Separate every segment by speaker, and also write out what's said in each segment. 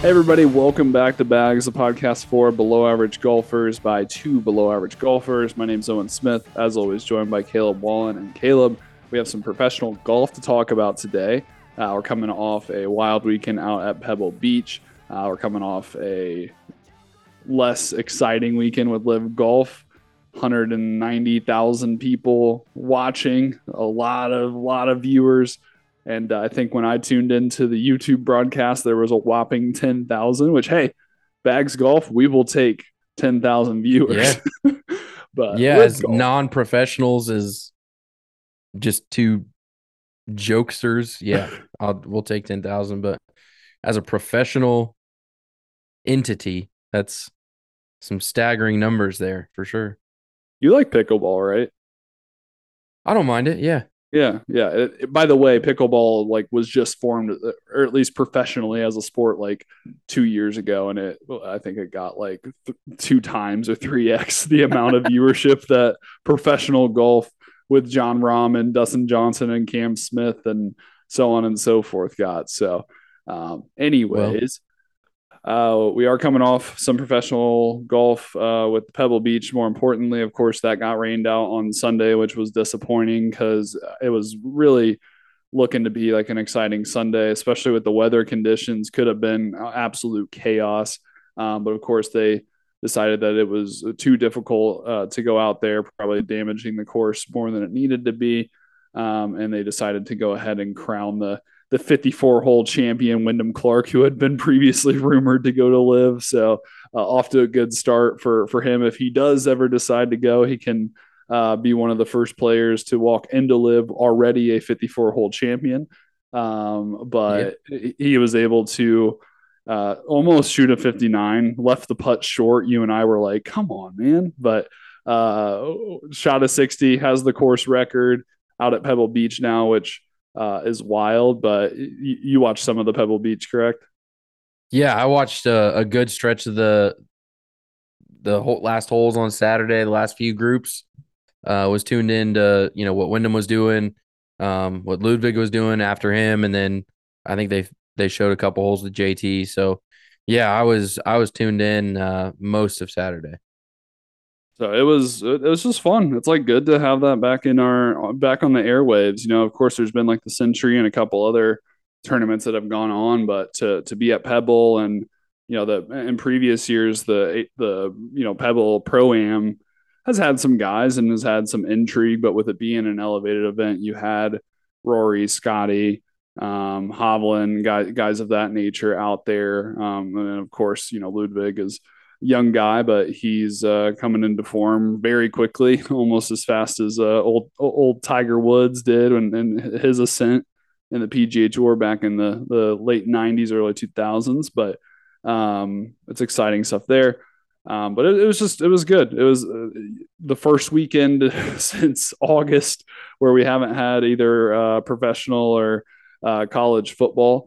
Speaker 1: Hey everybody, welcome back to Bags, the podcast for below average golfers by two below average golfers. My name's Owen Smith, as always joined by Caleb Wallen. And Caleb, we have some professional golf to talk about today. We're coming off a wild weekend out at Pebble Beach. We're coming off a less exciting weekend with Live Golf. 190,000 people watching, a lot of viewers. And I think when I tuned into the YouTube broadcast, there was a whopping 10,000, which, hey, Bags Golf, we will take 10,000 viewers.
Speaker 2: Yeah.
Speaker 1: But
Speaker 2: Yeah,
Speaker 1: Live
Speaker 2: as
Speaker 1: Golf,
Speaker 2: non-professionals, as just two jokesters, we'll take 10,000. But as a professional entity, that's some staggering numbers there for sure.
Speaker 1: you like pickleball, right?
Speaker 2: I don't mind it. Yeah.
Speaker 1: Yeah. By the way, pickleball was just formed, or at least professionally as a sport, 2 years ago, and I think it got two times or 3x the amount of viewership that professional golf with John Rahm and Dustin Johnson and Cam Smith and so on and so forth got. So,
Speaker 2: Well,
Speaker 1: anyways, we are coming off some professional golf with Pebble Beach. More importantly, of course, that got rained out on Sunday, which was disappointing because it was really looking to be like an exciting Sunday, especially with the weather conditions. Could have been absolute chaos. But of course, they decided that it was too difficult to go out there, probably damaging the course more than it needed to be. And they decided to go ahead and crown the 54-hole champion Wyndham Clark, who had been previously rumored to go to Live. So off to a good start for him. If he does ever decide to go, he can be one of the first players to walk into Live already a 54-hole champion.
Speaker 2: yeah.
Speaker 1: But he was able to almost shoot a 59, left the putt short. You and I were like, come on, man. But shot a 60, has the course record out at Pebble Beach now, which is wild. But you watched some of the Pebble Beach, correct?
Speaker 2: Yeah, I watched a good stretch of the whole last holes on Saturday, the last few groups. Was tuned in to, what Wyndham was doing, what Ludwig was doing after him, and then I think they showed a couple holes with JT. So yeah, I was tuned in most of Saturday.
Speaker 1: So it was just fun. It's good to have that back on the airwaves. Of course, there's been the Century and a couple other tournaments that have gone on, but to be at Pebble and the in previous years the Pebble Pro Am has had some guys and has had some intrigue, but with it being an elevated event, you had Rory, Scotty, Hovland, guys of that nature out there, and then of course Ludwig is young guy, but he's coming into form very quickly, almost as fast as old Tiger Woods did in his ascent in the PGA Tour back in the late '90s, early 2000s. But it's exciting stuff there. But it was good. It was the first weekend since August where we haven't had either professional or college football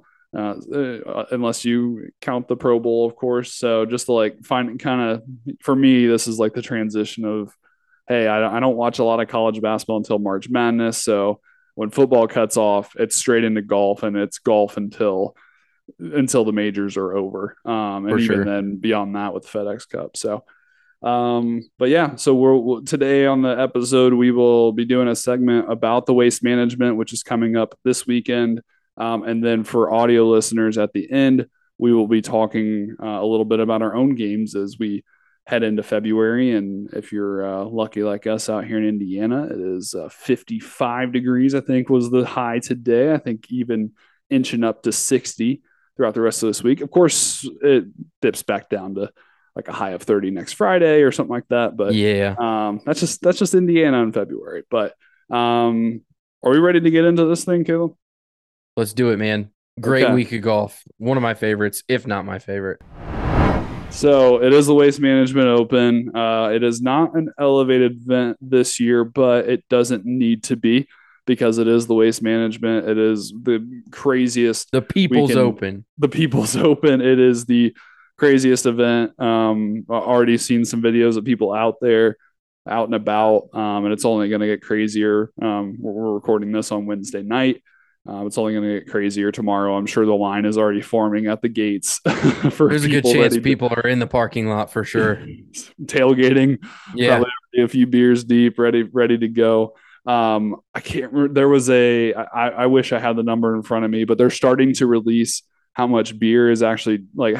Speaker 1: unless you count the Pro Bowl, of course. So just to find kind of for me, this is the transition of, hey, I don't watch a lot of college basketball until March Madness. So when football cuts off, it's straight into golf, and it's golf until the majors are over,
Speaker 2: For
Speaker 1: and even
Speaker 2: sure.
Speaker 1: then beyond that with FedEx Cup. So. But yeah, so today on the episode, we will be doing a segment about the waste management, which is coming up this weekend. And then for audio listeners at the end, we will be talking a little bit about our own games as we head into February. And if you're lucky like us out here in Indiana, it is 55 degrees, I think was the high today. I think even inching up to 60 throughout the rest of this week. Of course, it dips back down to a high of 30 next Friday or something like that. But
Speaker 2: Yeah.
Speaker 1: that's just Indiana in February. But are we ready to get into this thing, Caleb?
Speaker 2: Let's do it, man. Great
Speaker 1: Okay.
Speaker 2: week of golf. One of my favorites, if not my favorite.
Speaker 1: So it is the Waste Management Open. It is not an elevated event this year, but it doesn't need to be because it is the Waste Management. It is the craziest
Speaker 2: The People's
Speaker 1: weekend,
Speaker 2: Open.
Speaker 1: the People's Open. It is the craziest event. Already seen some videos of people out there, out and about, and it's only going to get crazier. We're recording this on Wednesday night. It's only going to get crazier tomorrow. I'm sure the line is already forming at the gates for
Speaker 2: There's a good
Speaker 1: people
Speaker 2: chance
Speaker 1: ready to
Speaker 2: people are in the parking lot for sure.
Speaker 1: tailgating,
Speaker 2: Yeah.
Speaker 1: probably a few beers deep, ready to go. I can't remember. There was I wish I had the number in front of me, but they're starting to release how much beer is actually like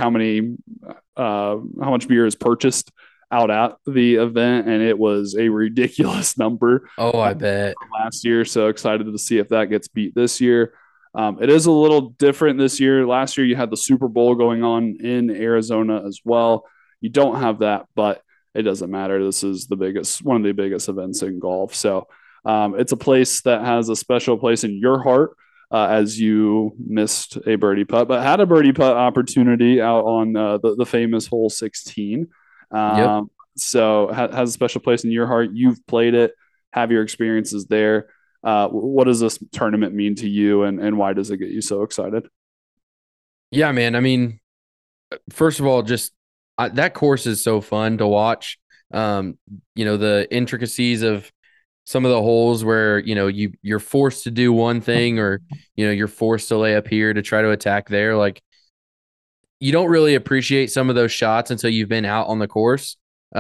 Speaker 1: how much beer is purchased out at the event, and it was a ridiculous number
Speaker 2: Oh, I bet.
Speaker 1: last year. So excited to see if that gets beat this year. It is a little different this year. Last year, you had the Super Bowl going on in Arizona as well. You don't have that, but it doesn't matter. This is one of the biggest events in golf. So it's a place that has a special place in your heart. As you missed a birdie putt, but had a birdie putt opportunity out on the famous hole 16.
Speaker 2: Yep.
Speaker 1: So has a special place in your heart. You've played it, have your experiences there. What does this tournament mean to you, and why does it get you so excited?
Speaker 2: Yeah, man. I mean, first of all, just that course is so fun to watch. Um, the intricacies of some of the holes where, you're forced to do one thing, or, you're forced to lay up here to try to attack there. Like, you don't really appreciate some of those shots until you've been out on the course.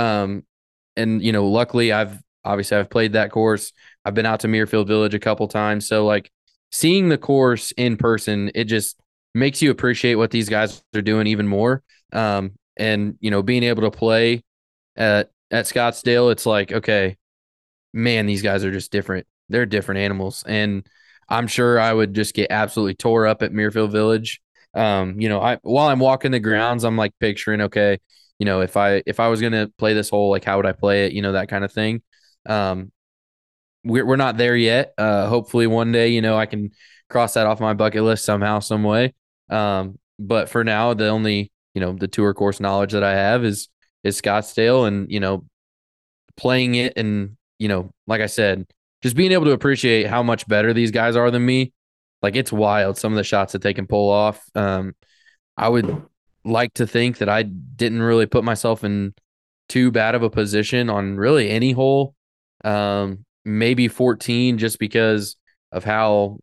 Speaker 2: And luckily I've played that course. I've been out to Muirfield Village a couple times. So like seeing the course in person, it just makes you appreciate what these guys are doing even more. And being able to play at Scottsdale, it's like, okay, man, these guys are just different. They're different animals. And I'm sure I would just get absolutely tore up at Muirfield Village. While I'm walking the grounds, I'm like picturing, okay, if I was gonna play this hole, like how would I play it? That kind of thing. Um, we're not there yet. Hopefully one day, I can cross that off my bucket list somehow, some way. But for now, the only, the tour course knowledge that I have is Scottsdale, and playing it, and like I said, just being able to appreciate how much better these guys are than me. Like, it's wild, some of the shots that they can pull off. I would like to think that I didn't really put myself in too bad of a position on really any hole. Maybe 14, just because of how,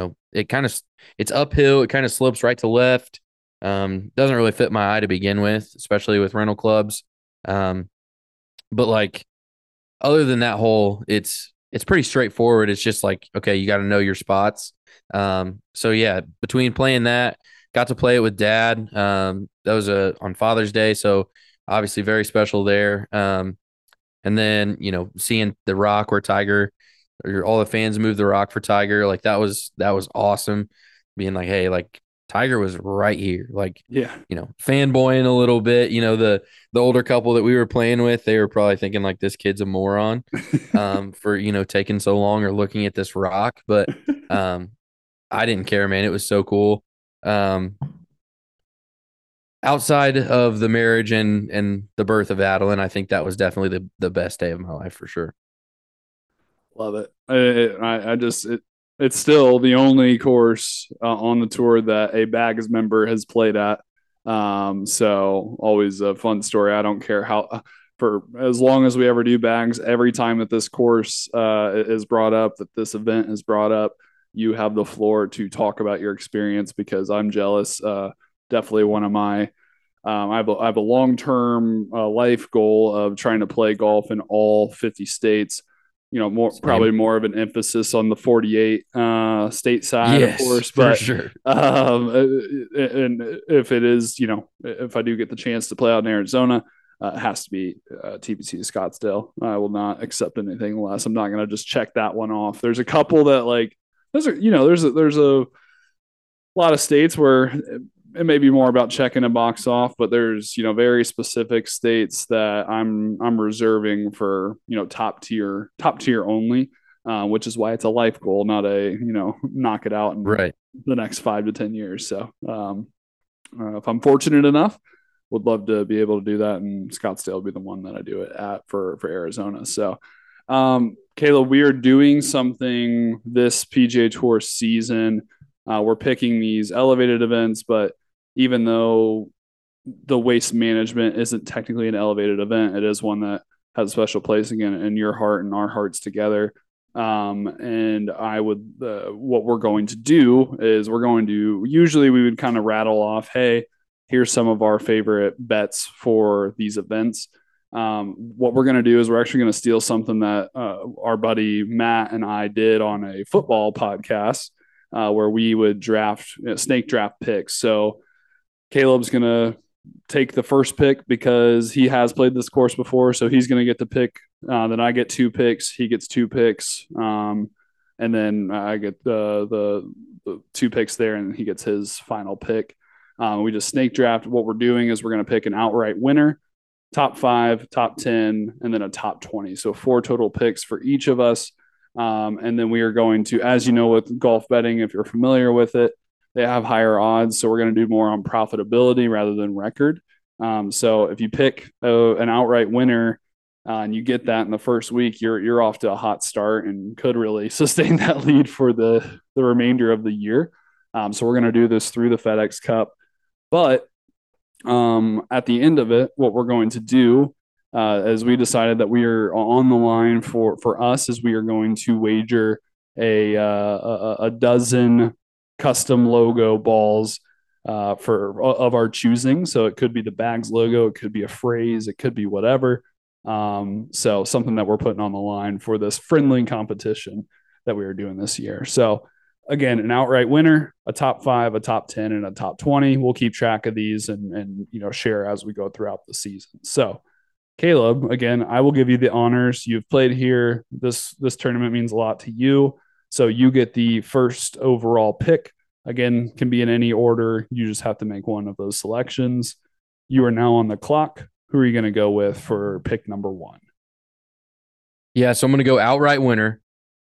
Speaker 2: it's uphill. It kind of slopes right to left. Doesn't really fit my eye to begin with, especially with rental clubs. But like, other than that hole, it's pretty straightforward. It's just like, okay, you got to know your spots. So yeah, between playing that, got to play it with dad. That was on Father's Day, so obviously very special there. And then seeing the rock where Tiger, or all the fans moved the rock for Tiger, like that was awesome. Being like, hey, like Tiger was right here, like
Speaker 1: Yeah.
Speaker 2: fanboying a little bit. The older couple that we were playing with, they were probably thinking like this kid's a moron, for taking so long or looking at this rock, but I didn't care, man. It was so cool. Um, Outside of the marriage and the birth of Adeline, I think that was definitely the best day of my life for sure.
Speaker 1: Love it. It's still the only course on the tour that a Bags member has played at. So always a fun story. I don't care how, for as long as we ever do Bags, every time that this course is brought up, that this event is brought up, you have the floor to talk about your experience, because I'm jealous. Definitely one of my I have a long term life goal of trying to play golf in all 50 states. Probably
Speaker 2: Same.
Speaker 1: more of an emphasis on the 48 state side, of
Speaker 2: Yes,
Speaker 1: course.
Speaker 2: for
Speaker 1: But
Speaker 2: sure.
Speaker 1: and if it is, if I do get the chance to play out in Arizona, it has to be TPC Scottsdale. I will not accept anything less. I'm not going to just check that one off. There's a couple that like there's a lot of states where it may be more about checking a box off, but there's very specific states that I'm reserving for top tier only, which is why it's a life goal, not a knock it out in
Speaker 2: Right.
Speaker 1: the next 5 to 10 years. So if I'm fortunate enough, would love to be able to do that, and Scottsdale will be the one that I do it at for Arizona. So Caleb, we are doing something this PGA Tour season. We're picking these elevated events, but even though the Waste Management isn't technically an elevated event, it is one that has a special place again in your heart and our hearts together. And I would, what we're going to do is usually we would kind of rattle off, hey, here's some of our favorite bets for these events. What we're going to do is we're actually going to steal something that our buddy Matt and I did on a football podcast where we would draft snake draft picks. So Caleb's going to take the first pick because he has played this course before. So he's going to get the pick. Then I get 2 picks. He gets 2 picks. And then I get the 2 picks there, and he gets his final pick. We just snake draft. What we're doing is we're going to pick an outright winner, top 5, top 10, and then a top 20. So 4 total picks for each of us. And then we are going to, as you know, with golf betting, if you're familiar with it, they have higher odds. So we're going to do more on profitability rather than record. So if you pick an outright winner and you get that in the first week, you're off to a hot start and could really sustain that lead for the remainder of the year. So we're going to do this through the FedEx Cup. But at the end of it, what we're going to do as we decided that we are on the line for us is we are going to wager a dozen custom logo balls for of our choosing. So it could be the Bags logo, it could be a phrase, it could be whatever. So something that we're putting on the line for this friendly competition that we are doing this year. So again, an outright winner, a top 5, a top 10, and a top 20. We'll keep track of these and share as we go throughout the season. So Caleb, again, I will give you the honors. You've played here. This tournament means a lot to you. So you get the first overall pick. Again, can be in any order. You just have to make one of those selections. You are now on the clock. Who are you going to go with for pick number 1?
Speaker 2: Yeah, so I'm going to go outright winner.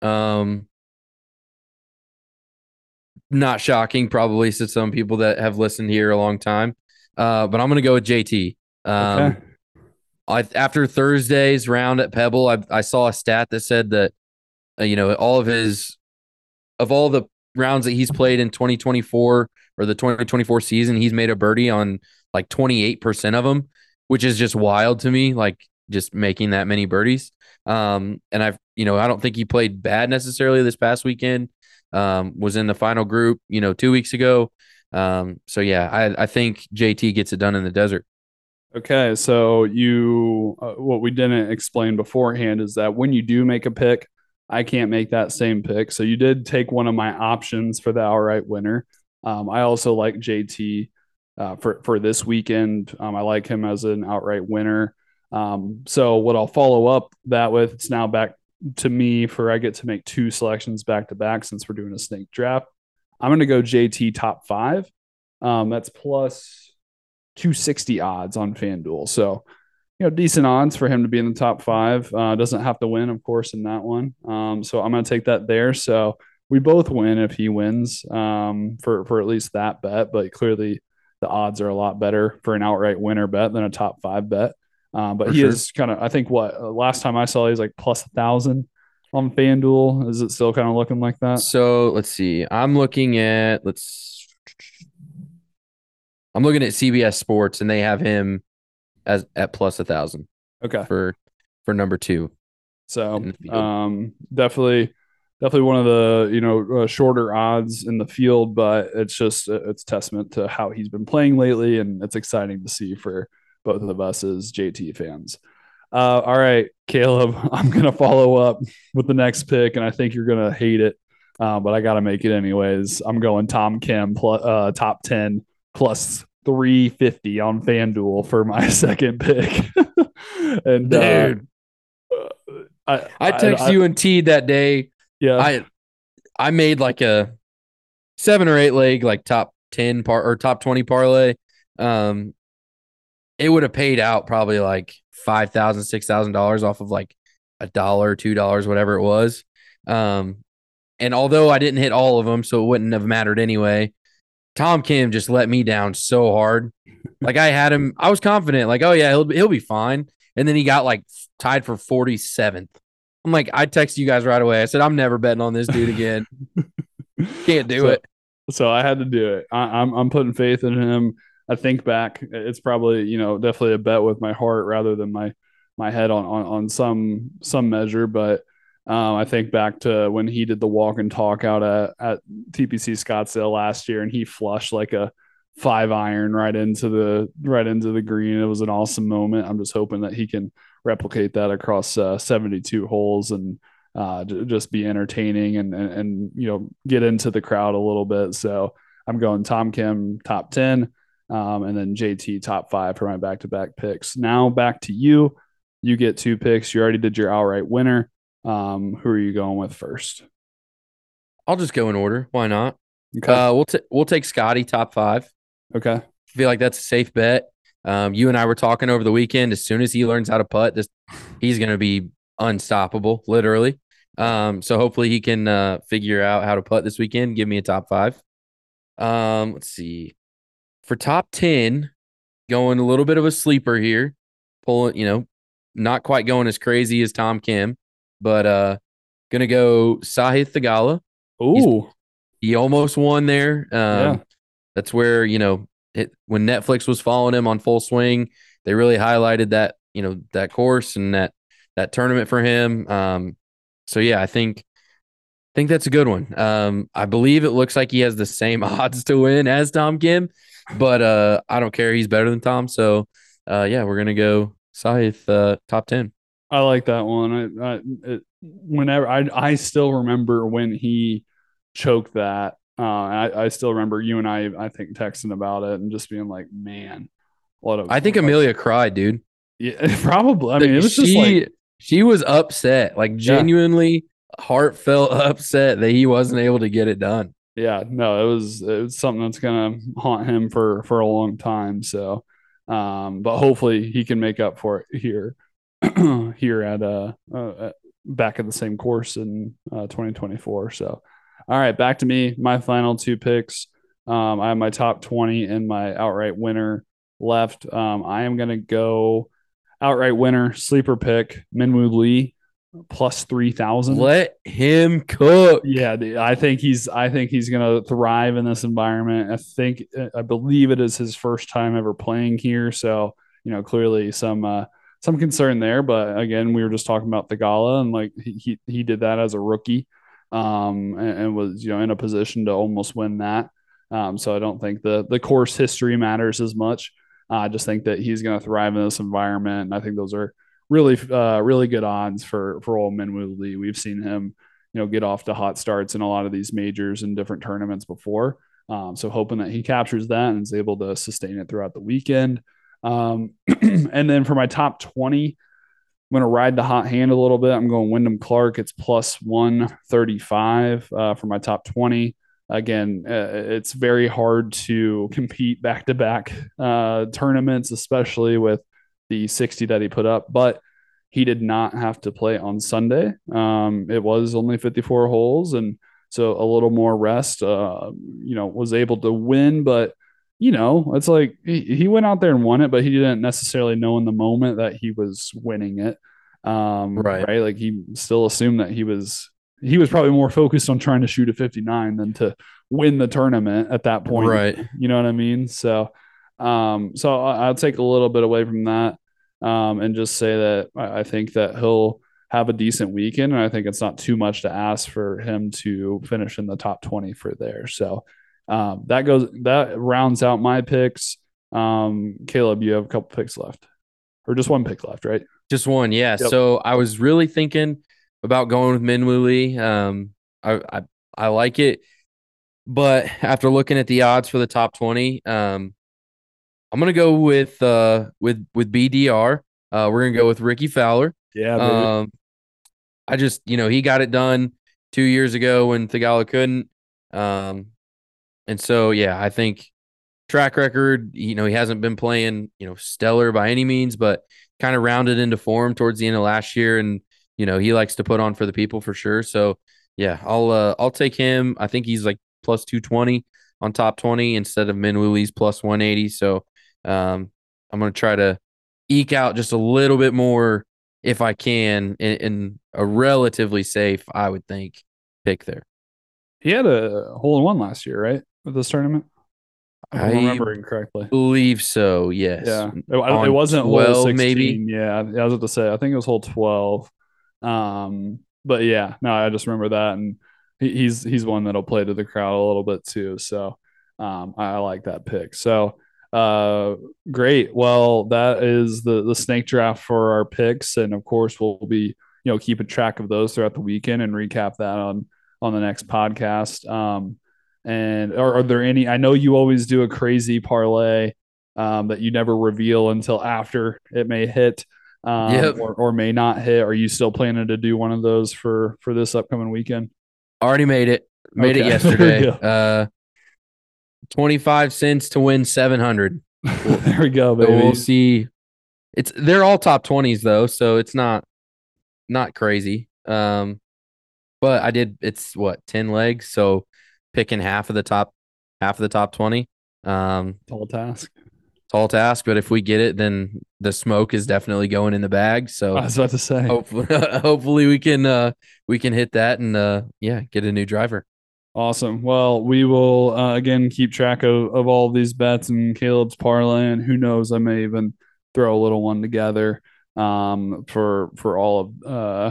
Speaker 2: Not shocking, probably to some people that have listened here a long time. But I'm going to go with JT.
Speaker 1: Okay.
Speaker 2: After Thursday's round at Pebble, I saw a stat that said that all of the rounds that he's played in 2024 or the 2024 season, he's made a birdie on like 28% of them, which is just wild to me, like just making that many birdies. And I don't think he played bad necessarily this past weekend. Was in the final group, 2 weeks ago. So yeah, I think JT gets it done in the desert.
Speaker 1: Okay, so what we didn't explain beforehand is that when you do make a pick, I can't make that same pick. So you did take one of my options for the outright winner. I also like JT for this weekend. I like him as an outright winner. So what I'll follow up that with, it's now back to me I get to make 2 selections back to back since we're doing a snake draft. I'm going to go JT top 5. That's plus 260 odds on FanDuel. So, decent odds for him to be in the top 5. Doesn't have to win, of course, in that one. So I'm going to take that there. So we both win if he wins for at least that bet. But clearly the odds are a lot better for an outright winner bet than a top 5 bet. But he is kind of, I think last time I saw, he was like plus 1,000 on FanDuel. Is it still kind of looking like that?
Speaker 2: So let's see. I'm looking at CBS Sports, and they have him at plus 1,000.
Speaker 1: Okay.
Speaker 2: For number 2.
Speaker 1: So definitely one of the shorter odds in the field, but it's testament to how he's been playing lately, and it's exciting to see for both of us as JT fans. All right, Caleb, I'm gonna follow up with the next pick, and I think you're gonna hate it, but I gotta make it anyways. I'm going Tom Kim top 10 plus 350 on FanDuel for my second pick. And
Speaker 2: dude, I texted you and T that day.
Speaker 1: Yeah,
Speaker 2: I made like a 7 or 8 leg like top 10 or top 20 parlay. It would have paid out probably like $5,000, $6,000 off of like $1, $2, whatever it was. And although I didn't hit all of them, so it wouldn't have mattered anyway, Tom Kim just let me down so hard. Like I had him, I was confident, like, oh yeah, he'll be fine. And then he got like tied for 47th. I'm like, I texted you guys right away. I said, I'm never betting on this dude again. Can't do it.
Speaker 1: So I had to do it. I'm putting faith in him. I think back, it's probably, definitely a bet with my heart rather than my head on some measure. But I think back to when he did the walk and talk out at TPC Scottsdale last year, and he flushed like a 5 iron right into the green. It was an awesome moment. I'm just hoping that he can replicate that across 72 holes and just be entertaining and get into the crowd a little bit. So I'm going Tom Kim top 10, and then JT top 5 for my back to back picks. Now back to you. You get 2 picks. You already did your outright winner. Who are you going with first?
Speaker 2: I'll just go in order. Why not?
Speaker 1: Okay.
Speaker 2: We'll take Scotty top 5.
Speaker 1: Okay.
Speaker 2: I feel like that's a safe bet. You and I were talking over the weekend. As soon as he learns how to putt, he's going to be unstoppable, literally. So hopefully he can figure out how to putt this weekend. Give me a top 5. Let's see. For top 10, going a little bit of a sleeper here. Pulling, not quite going as crazy as Tom Kim, but gonna go Sahith Theegala.
Speaker 1: Ooh.
Speaker 2: He almost won there.
Speaker 1: Yeah.
Speaker 2: That's where, when Netflix was following him on Full Swing, they really highlighted that course and that tournament for him. So yeah, I think that's a good one. I believe it looks like he has the same odds to win as Tom Kim, but I don't care. He's better than Tom. So yeah, we're gonna go Sahith top 10.
Speaker 1: I like that one. Whenever I still remember when he choked that. I still remember you and I think texting about it and just being like, man, what a
Speaker 2: I think
Speaker 1: like,
Speaker 2: Amelia cried, dude.
Speaker 1: yeah, probably. I mean, it was just like,
Speaker 2: She was upset, like
Speaker 1: yeah,
Speaker 2: genuinely heartfelt upset that he wasn't able to get it done.
Speaker 1: yeah. No, it was something that's gonna haunt him for a long time. So, but hopefully he can make up for it here, here at back at the same course in 2024. So, all right, back to me. My final 2 picks. I have my top 20 and my outright winner left. I am gonna go outright winner sleeper pick Minwoo Lee plus 3,000.
Speaker 2: Let him cook.
Speaker 1: Yeah, I think he's gonna thrive in this environment. I believe it is his first time ever playing here, so clearly some concern there. But again, we were just talking about the gala, and like he did that as a rookie, and was in a position to almost win that. So I don't think the course history matters as much. I just think that he's going to thrive in this environment, and I think those are really good odds for old Minwoo Lee. We've seen him get off to hot starts in a lot of these majors and different tournaments before. So hoping that he captures that and is able to sustain it throughout the weekend. And then for my top 20, I'm going to ride the hot hand a little bit. I'm going Wyndham Clark. It's plus 135 for my top 20. Again, it's very hard to compete back to back tournaments, especially with the 60 that he put up. But he did not have to play on Sunday. It was only 54 holes, and so a little more rest. Was able to win, but it's like he went out there and won it, but he didn't necessarily know in the moment that he was winning it.
Speaker 2: Right.
Speaker 1: Right. Like he still assumed that he was probably more focused on trying to shoot a 59 than to win the tournament at that point.
Speaker 2: Right.
Speaker 1: You know what I mean? So I'll take a little bit away from that, and just say that I think that he'll have a decent weekend. And I think it's not too much to ask for him to finish in the top 20 for there. So, that rounds out my picks. Caleb, you have a couple picks left, or just one pick left, right?
Speaker 2: Just one, yeah.
Speaker 1: Yep.
Speaker 2: So I was really thinking about going with Minwoo Lee. I like it, but after looking at the odds for the top 20, I'm gonna go with BDR. We're gonna go with Ricky Fowler.
Speaker 1: Yeah, baby.
Speaker 2: I just he got it done 2 years ago when Theegala couldn't. And so yeah, I think track record, he hasn't been playing stellar by any means, but kind of rounded into form towards the end of last year, and he likes to put on for the people for sure. So yeah, I'll take him. I think he's like plus 220 on top 20 instead of Minwoo Lee's plus 180. So I'm gonna try to eke out just a little bit more if I can in a relatively safe, I would think, pick there.
Speaker 1: He had a hole in one last year, right? With this tournament, if I'm
Speaker 2: I
Speaker 1: remembering correctly.
Speaker 2: believe so. Yes.
Speaker 1: Yeah, it
Speaker 2: On
Speaker 1: wasn't hole
Speaker 2: 12,
Speaker 1: 16.
Speaker 2: maybe.
Speaker 1: Yeah, I was about to say. I think it was hole 12. but yeah, no, I just remember that, and he's one that'll play to the crowd a little bit too. So I like that pick. So great. Well, that is the snake draft for our picks, and of course we'll be keeping track of those throughout the weekend and recap that on the next podcast. And are there any? I know you always do a crazy parlay that you never reveal until after it may hit
Speaker 2: Yep.
Speaker 1: or may not hit. Are you still planning to do one of those for this upcoming weekend?
Speaker 2: Already made it. Made it
Speaker 1: Okay, there we
Speaker 2: yesterday.
Speaker 1: go.
Speaker 2: 25 cents to win 700.
Speaker 1: There we go,
Speaker 2: So
Speaker 1: baby.
Speaker 2: we'll see. They're all top 20s though, so it's not crazy. But it's what, 10 legs, so picking half of the top 20.
Speaker 1: Tall task.
Speaker 2: Tall task, but if we get it, then the smoke is definitely going in the bag.
Speaker 1: I
Speaker 2: So
Speaker 1: was about to say.
Speaker 2: hopefully we can hit that and yeah, get a new driver.
Speaker 1: Awesome. Well, we will again keep track of all of these bets and Caleb's parlay, and who knows, I may even throw a little one together for all of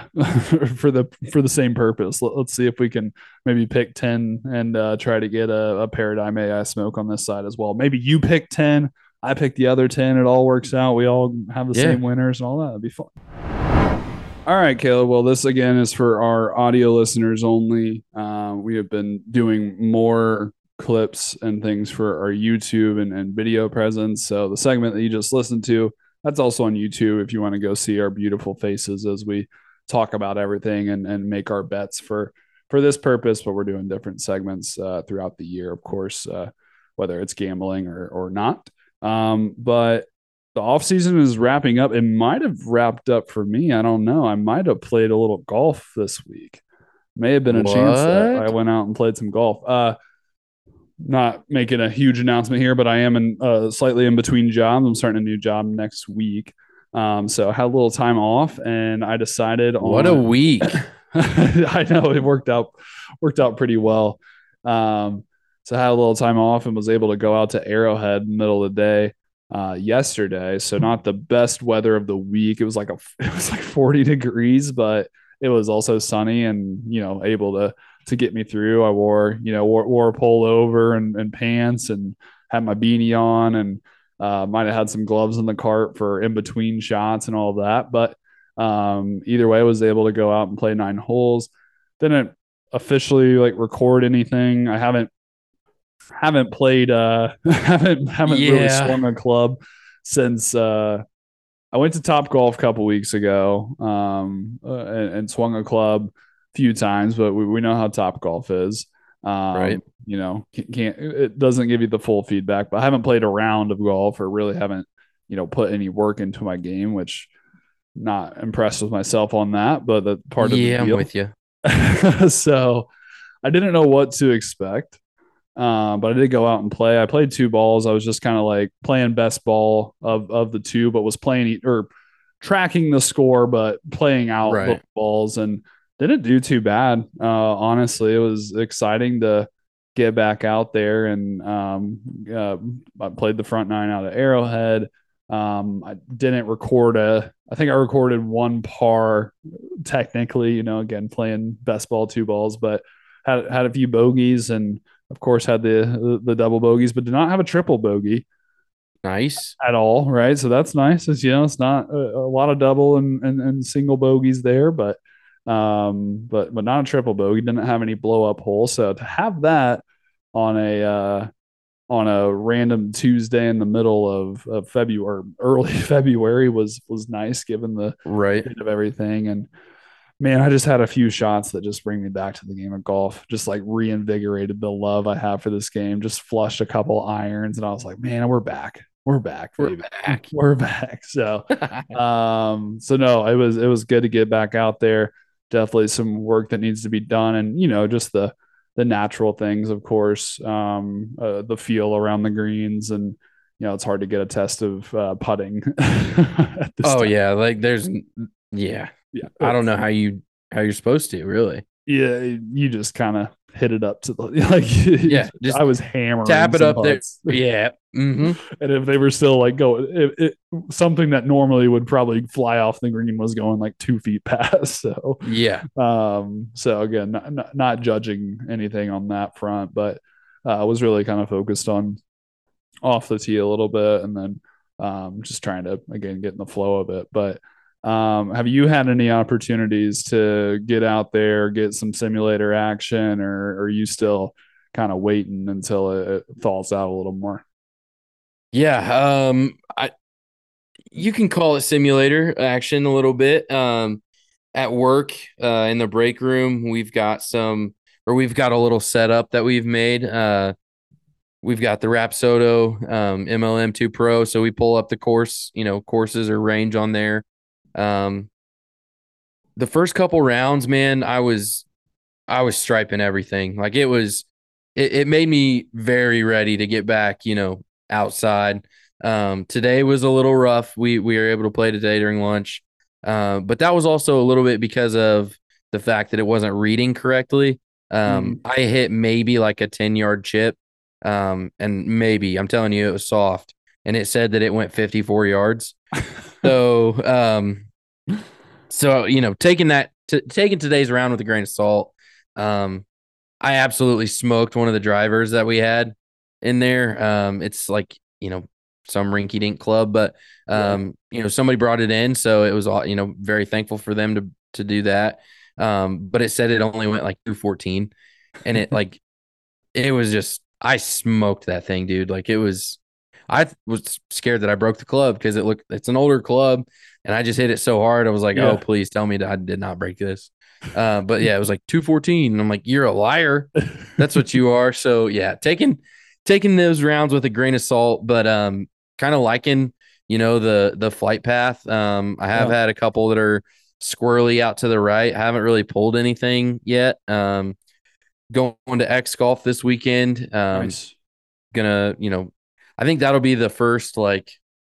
Speaker 1: for the same purpose. Let's see if we can maybe pick 10 and try to get a Paradigm AI smoke on this side as well. Maybe you pick 10, I pick the other 10. It all works out. We all have the
Speaker 2: Yeah.
Speaker 1: same winners and all that. It'd be fun. All right, Caleb. Well, this again is for our audio listeners only. We have been doing more clips and things for our YouTube and video presence. So the segment that you just listened to, that's also on YouTube if you want to go see our beautiful faces as we talk about everything and make our bets for this purpose. But we're doing different segments throughout the year, of course, whether it's gambling or not. But the off season is wrapping up. It might have wrapped up for me. I don't know. I might have played a little golf this week. May have been a chance that I
Speaker 2: What?
Speaker 1: went out and played some golf. Not making a huge announcement here, but I am slightly in between jobs. I'm starting a new job next week. So I had a little time off, and I decided
Speaker 2: What a
Speaker 1: on.
Speaker 2: week.
Speaker 1: I know it worked out pretty well. So I had a little time off and was able to go out to Arrowhead in the middle of the day yesterday. So not the best weather of the week. It was like 40 degrees, but it was also sunny and able to get me through. I wore a pullover and pants and had my beanie on and might have had some gloves in the cart for in between shots and all of that. But either way, I was able to go out and play 9 holes. Didn't officially record anything. I haven't played haven't really swung a club since I went to Top Golf a couple weeks ago and swung a club a few times, but we know how Top Golf is.
Speaker 2: Right.
Speaker 1: Can't it doesn't give you the full feedback, but I haven't played a round of golf or really haven't put any work into my game, which not impressed with myself on that, but the part of the
Speaker 2: Yeah, I'm
Speaker 1: deal.
Speaker 2: with you.
Speaker 1: So I didn't know what to expect. But I did go out and play. I played 2 balls. I was just kind of playing best ball of the two, but was playing or tracking the score, but playing out
Speaker 2: Right.
Speaker 1: the balls and didn't do too bad. Honestly, it was exciting to get back out there and I played the front 9 out of Arrowhead. I didn't record I think I recorded 1 par technically, again, playing best ball 2 balls, but had a few bogeys and of course had the double bogeys, but did not have a triple bogey
Speaker 2: Nice.
Speaker 1: at all. Right. So that's nice. It's not a lot of double and single bogeys there, but not a triple bogey. Didn't have any blow up holes. So to have that on a random Tuesday in the middle of February, early February was nice given the
Speaker 2: Right.
Speaker 1: state of everything. And man, I just had a few shots that just bring me back to the game of golf. Just reinvigorated the love I have for this game. Just flushed a couple irons, and I was like, man, we're back. We're back.
Speaker 2: We're
Speaker 1: Baby.
Speaker 2: back.
Speaker 1: We're back. So, so no, it was good to get back out there. Definitely some work that needs to be done, and just the natural things, of course, the feel around the greens, and it's hard to get a test of putting.
Speaker 2: Oh
Speaker 1: time.
Speaker 2: yeah, yeah.
Speaker 1: Yeah,
Speaker 2: I don't know how you're supposed to, really.
Speaker 1: Yeah, you just kind of hit it up to the
Speaker 2: Yeah, just
Speaker 1: I was hammering
Speaker 2: tap it
Speaker 1: some
Speaker 2: up there.
Speaker 1: putts.
Speaker 2: Yeah. Mm-hmm.
Speaker 1: And if they were still like going, something that normally would probably fly off the green was going like 2 feet past. So,
Speaker 2: Yeah.
Speaker 1: so again, not judging anything on that front, but was really kind of focused on off the tee a little bit, and then just trying to again get in the flow of it. But have you had any opportunities to get out there, get some simulator action, or are you still kind of waiting until it thaws out a little more?
Speaker 2: Yeah. I You can call it simulator action a little bit. At work, in the break room, we've got a little setup that we've made. We've got the Rapsodo MLM2 Pro, so we pull up the courses or range on there. Um, the first couple rounds, man, I was striping everything. Like it made me very ready to get back, outside. Today was a little rough. We were able to play today during lunch. But that was also a little bit because of the fact that it wasn't reading correctly.
Speaker 1: Mm.
Speaker 2: I hit maybe like a 10-yard chip. And maybe I'm telling you it was soft. And it said that it went 54 yards. So taking today's round with a grain of salt. Um, I absolutely smoked one of the drivers that we had in there. It's like, some rinky dink club, but
Speaker 1: Yeah.
Speaker 2: somebody brought it in, so it was all, very thankful for them to do that. But it said it only went like 214, and it was just, I smoked that thing, dude. I was scared that I broke the club because it's an older club, and I just hit it so hard. I was like, oh,
Speaker 1: Yeah.
Speaker 2: please tell me that I did not break this. But yeah, it was like 214, and I'm like, you're a liar. That's what you are. So yeah, taking those rounds with a grain of salt, but kind of liking, the flight path. I have
Speaker 1: Yeah.
Speaker 2: had a couple that are squirrely out to the right. I haven't really pulled anything yet. Going to X golf this weekend.
Speaker 1: Nice.
Speaker 2: Gonna, I think that'll be the first like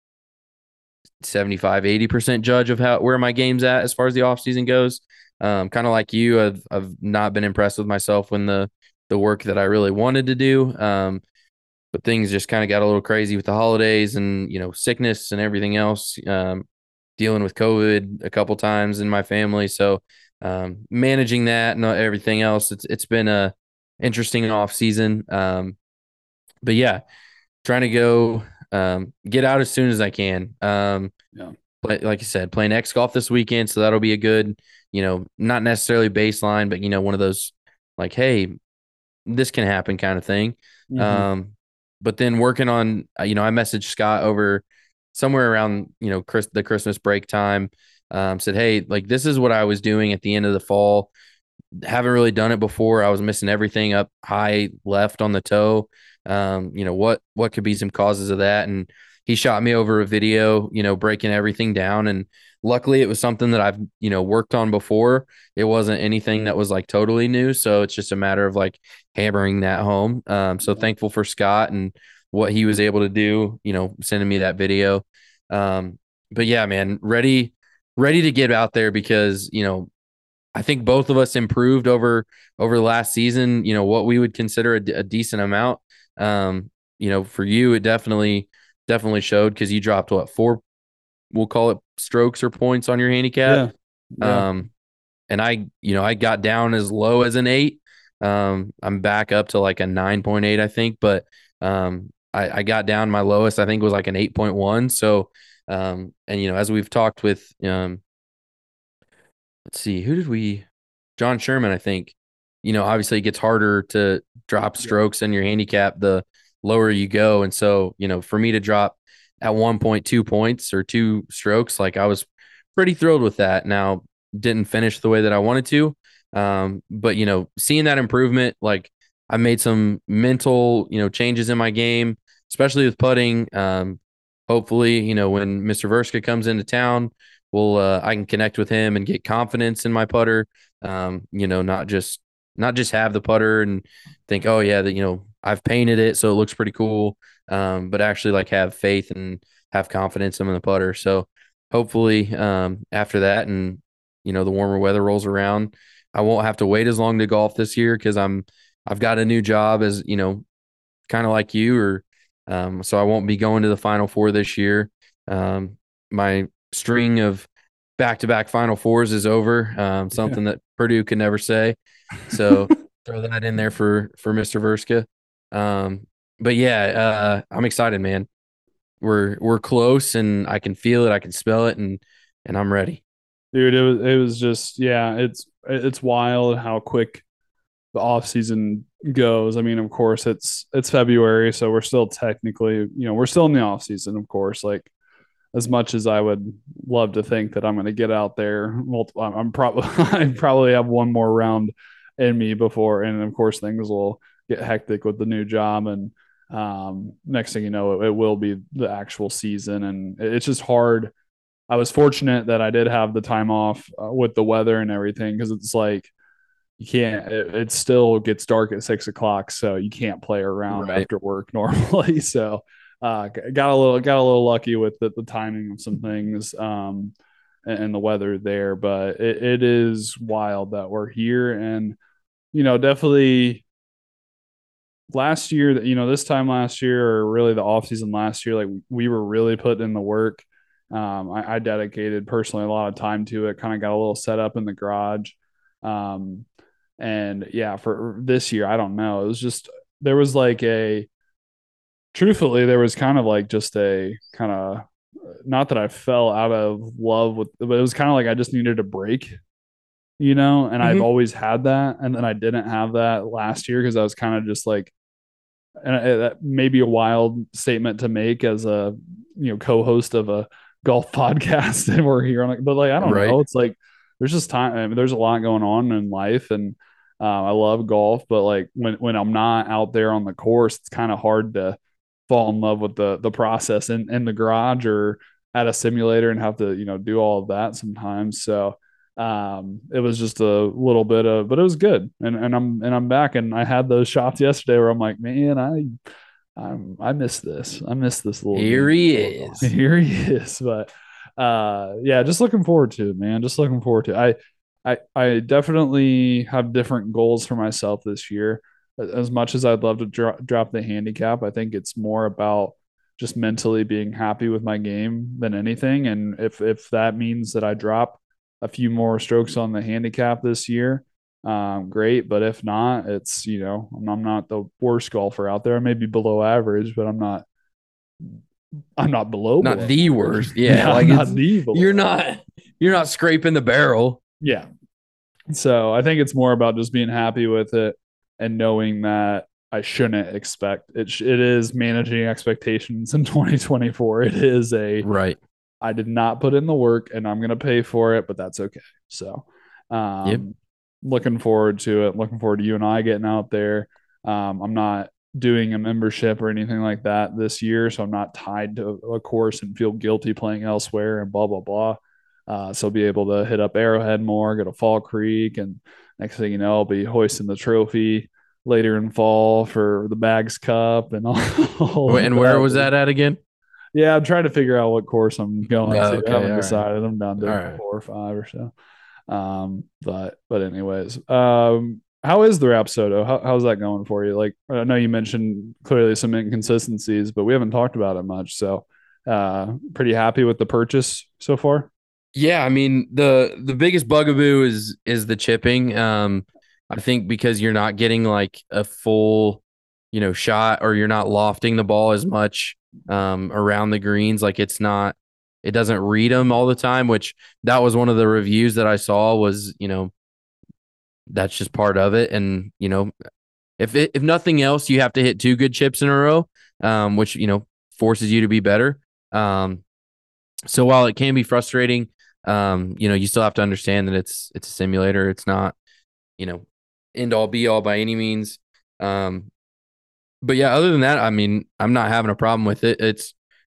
Speaker 2: 75-80% judge of where my game's at as far as the off season goes. Kind of like you, I've not been impressed with myself when the work that I really wanted to do. But things just kind of got a little crazy with the holidays and, sickness and everything else. Dealing with COVID a couple times in my family. So managing that and everything else, it's been a interesting off season. But yeah, trying to go get out as soon as I can.
Speaker 1: Yeah.
Speaker 2: But like I said, playing X golf this weekend, so that'll be a good, not necessarily baseline, but one of those like, hey, this can happen kind of thing.
Speaker 1: Hmm.
Speaker 2: Um, but then working on, I messaged Scott over somewhere around, the Christmas break time. Said, hey, like this is what I was doing at the end of the fall. Haven't really done it before. I was missing everything up high left on the toe. What could be some causes of that? And he shot me over a video, breaking everything down. And luckily it was something that I've, worked on before. It wasn't anything that was like totally new. So it's just a matter of like hammering that home. So
Speaker 1: Yeah.
Speaker 2: thankful for Scott and what he was able to do, sending me that video. But yeah, man, ready to get out there because, I think both of us improved over the last season. What we would consider a decent amount. For you, it definitely showed because you dropped what, four? We'll call it strokes or points on your handicap.
Speaker 1: Yeah. Yeah.
Speaker 2: Um, and I got down as low as an 8. I'm back up to like a 9.8, I think, but I got down, my lowest I think was like an 8.1. So and as we've talked with let's see, John Sherman, I think, obviously it gets harder to drop
Speaker 1: Yeah.
Speaker 2: strokes in your handicap the lower you go. And so, for me to drop at 1.2 points or 2 strokes, like I was pretty thrilled with that. Now, didn't finish the way that I wanted to. But, seeing that improvement, like I made some mental, changes in my game, especially with putting. Hopefully, when Mr. Verska comes into town, I can connect with him and get confidence in my putter. Not just have the putter and think, oh yeah, that I've painted it so it looks pretty cool. But actually like have faith and have confidence in the putter. So hopefully after that and the warmer weather rolls around, I won't have to wait as long to golf this year because I've got a new job as kind of like you or So I won't be going to the Final Four this year. My string of back-to-back Final Fours is over.
Speaker 1: Yeah.
Speaker 2: Something that Purdue could never say. So throw that in there for Mr. Verska. But yeah, I'm excited, man. We're close, and I can feel it. I can smell it, and I'm ready.
Speaker 1: Dude, it was just, yeah, it's wild how quick the off season goes. I mean, of course, it's February, so we're still technically, we're still in the off season, of course. Like, as much as I would love to think that I'm going to get out there, I'm probably I probably have one more round in me before, and of course things will get hectic with the new job, and next thing you know, it will be the actual season, and it's just hard. I was fortunate that I did have the time off with the weather and everything, because it's like you can't. It still gets dark at 6 o'clock, so you can't play around
Speaker 2: Right.
Speaker 1: after work normally. So got a little lucky with the timing of some things, and the weather there. But it is wild that we're here, and definitely last year, that this time last year, or really the off season last year, like we were really putting in the work. I dedicated personally a lot of time to it. Kind of got a little set up in the garage. Um, and yeah, for this year, I don't know. It was just, there was like truthfully, there was kind of like just a kind of, not that I fell out of love with, but it was kind of like I just needed a break, and I've
Speaker 2: Hmm.
Speaker 1: always had that. And then I didn't have that last year because I was kind of just like, and that may be a wild statement to make as a, co-host of a golf podcast, and we're here on it, but like, I don't
Speaker 2: Right.
Speaker 1: know. It's like, there's just time. I mean, there's a lot going on in life, and I love golf, but like when I'm not out there on the course, it's kind of hard to fall in love with the process in the garage or at a simulator and have to do all of that sometimes. So it was just a little bit of, but it was good, and I'm back, and I had those shots yesterday where I'm like, man, I miss this. I miss this little
Speaker 2: Here
Speaker 1: game.
Speaker 2: he
Speaker 1: Little
Speaker 2: is.
Speaker 1: here he is. But yeah, just looking forward to it, man. Just looking forward to it. I definitely have different goals for myself this year. As much as I'd love to drop the handicap, I think it's more about just mentally being happy with my game than anything. And if that means that I drop a few more strokes on the handicap this year, great. But if not, it's, I'm not the worst golfer out there. I may be below average, but I'm not
Speaker 2: Not
Speaker 1: below
Speaker 2: the
Speaker 1: average.
Speaker 2: worst. Yeah,
Speaker 1: Yeah, I'm
Speaker 2: like
Speaker 1: not
Speaker 2: it's
Speaker 1: the
Speaker 2: you're
Speaker 1: below average.
Speaker 2: not you're not scraping the barrel.
Speaker 1: Yeah. So I think it's more about just being happy with it and knowing that I shouldn't expect it. It is managing expectations in 2024. It is
Speaker 2: Right.
Speaker 1: I did not put in the work and I'm going to pay for it, but that's okay. So,
Speaker 2: Yep.
Speaker 1: um, looking forward to it. Looking forward to you and I getting out there. I'm not doing a membership or anything like that this year, so I'm not tied to a course and feel guilty playing elsewhere and blah blah blah. So I'll be able to hit up Arrowhead more, go to Fall Creek, and next thing you know, I'll be hoisting the trophy later in fall for the Bags Cup and all of
Speaker 2: And where
Speaker 1: that.
Speaker 2: was that at again?
Speaker 1: Yeah, I'm trying to figure out what course I'm going to. I
Speaker 2: Okay.
Speaker 1: haven't
Speaker 2: All right.
Speaker 1: decided. I'm down
Speaker 2: All
Speaker 1: to
Speaker 2: right.
Speaker 1: 4 or 5 or so. But anyways, how is the Rapsodo? How's that going for you? Like, I know you mentioned clearly some inconsistencies, but we haven't talked about it much. So, pretty happy with the purchase so far.
Speaker 2: Yeah, I mean the biggest bugaboo is the chipping. I think because you're not getting like a full, shot, or you're not lofting the ball as much around the greens. Like it doesn't read them all the time, which that was one of the reviews that I saw was, that's just part of it. And, if nothing else, you have to hit two good chips in a row, which, forces you to be better. So while it can be frustrating, you still have to understand that it's a simulator. It's not, you know, end all be all by any means. Um, but yeah, other than that, I mean, I'm not having a problem with it. It's,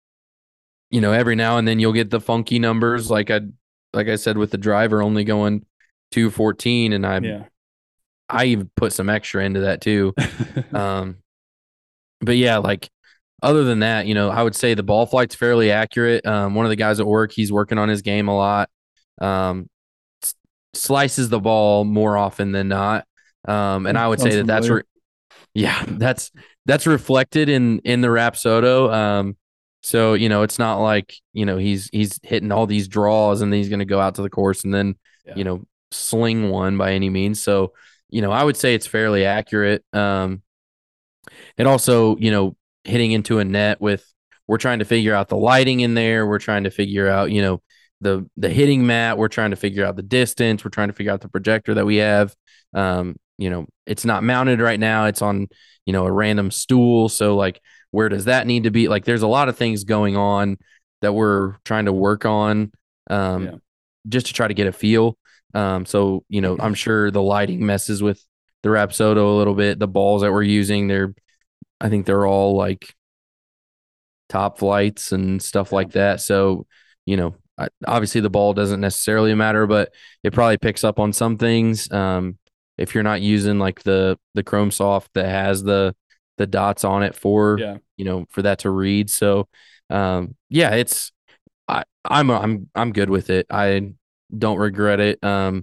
Speaker 2: every now and then you'll get the funky numbers, like I said, with the driver only going 214, and
Speaker 1: Yeah.
Speaker 2: I even put some extra into that too. Um, but yeah, like other than that, I would say the ball flight's fairly accurate. One of the guys at work, he's working on his game a lot. Um, Slices the ball more often than not. And I would say
Speaker 1: Sounds
Speaker 2: that
Speaker 1: familiar.
Speaker 2: yeah, that's reflected in the Rapsodo. So it's not like he's hitting all these draws and then he's going to go out to the course and then
Speaker 1: Yeah.
Speaker 2: sling one by any means. So I would say it's fairly accurate. And also hitting into a net with, we're trying to figure out the lighting in there. We're trying to figure out the hitting mat. We're trying to figure out the distance. We're trying to figure out the projector that we have. It's not mounted right now. It's on a random stool. So like, where does that need to be? Like, there's a lot of things going on that we're trying to work on,
Speaker 1: Yeah.
Speaker 2: just to try to get a feel. So I'm sure the lighting messes with the Rapsodo a little bit. The balls that we're using, I think they're all like top flights and stuff like that. So obviously the ball doesn't necessarily matter, but it probably picks up on some things. If you're not using like the Chrome Soft that has the dots on it for
Speaker 1: Yeah.
Speaker 2: for that to read. So yeah, I'm good with it. I don't regret it.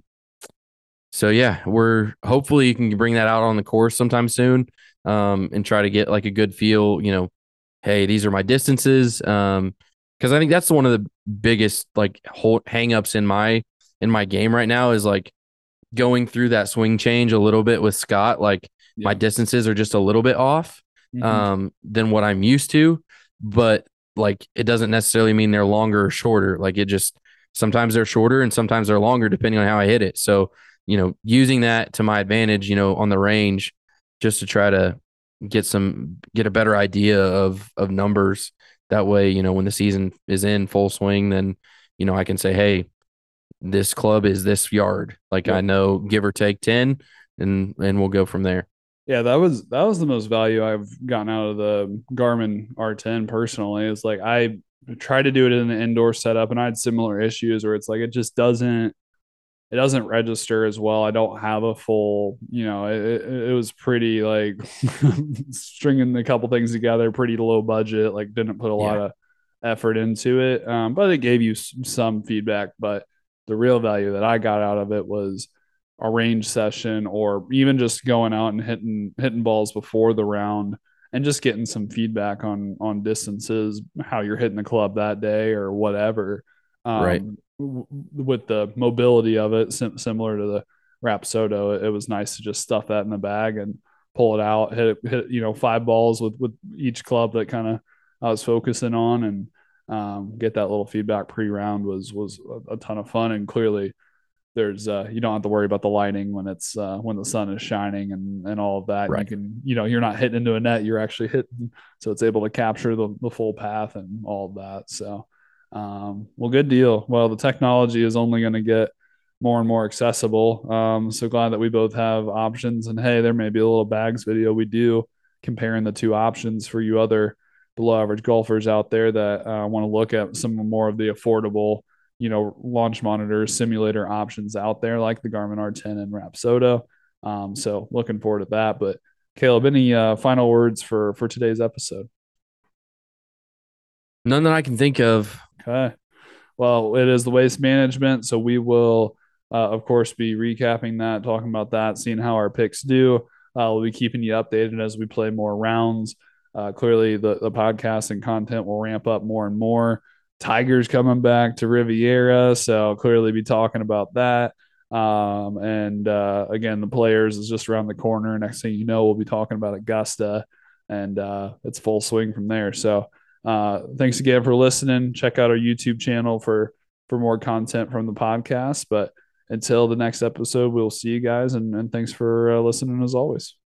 Speaker 2: So yeah, we're hopefully you can bring that out on the course sometime soon, and try to get like a good feel. Hey, these are my distances. Because I think that's one of the biggest like hangups in my game right now is like going through that swing change a little bit with Scott. Like my
Speaker 1: Yeah.
Speaker 2: distances are just a little bit off
Speaker 1: Mhm.
Speaker 2: than what I'm used to, but like it doesn't necessarily mean they're longer or shorter. Like it just sometimes they're shorter and sometimes they're longer depending on how I hit it. So using that to my advantage, on the range, just to try to get a better idea of numbers. That way, when the season is in full swing, then I can say, hey, this club is this yard. Like I
Speaker 1: Yep.
Speaker 2: know, give or take 10, and we'll go from there.
Speaker 1: Yeah, that was the most value I've gotten out of the Garmin R10 personally. It's like I tried to do it in an indoor setup and I had similar issues where it's like it doesn't register as well. I don't have a full, it was pretty like stringing a couple things together, pretty low budget, like didn't put a lot
Speaker 2: Yeah,
Speaker 1: of effort into it. But it gave you some feedback. But the real value that I got out of it was a range session or even just going out and hitting balls before the round and just getting some feedback on distances, how you're hitting the club that day or whatever.
Speaker 2: right.
Speaker 1: With the mobility of it, similar to the Rapsodo, it was nice to just stuff that in the bag and pull it out, hit 5 balls with each club that kind of I was focusing on, and get that little feedback pre-round was a ton of fun. And clearly, there's you don't have to worry about the lighting when it's when the sun is shining and all of that. And you
Speaker 2: Right.
Speaker 1: can you're not hitting into a net, you're actually hitting, so it's able to capture the full path and all of that. So well, good deal. Well, the technology is only going to get more and more accessible. So glad that we both have options. And hey, there may be a little bags video we do comparing the two options for you other below average golfers out there that want to look at some more of the affordable, launch monitor simulator options out there like the Garmin R10 and Rapsodo. So looking forward to that. But Caleb, any final words for today's episode?
Speaker 2: None that I can think of.
Speaker 1: Okay. Well, it is the waste management. So we will, of course, be recapping that, talking about that, seeing how our picks do. We'll be keeping you updated as we play more rounds. Clearly, the podcast and content will ramp up more and more. Tigers coming back to Riviera. So clearly, be talking about that. And again, the players is just around the corner. Next thing you know, we'll be talking about Augusta, and it's full swing from there. So, thanks again for listening. Check out our YouTube channel for more content from the podcast. But until the next episode, we'll see you guys, and thanks for listening as always.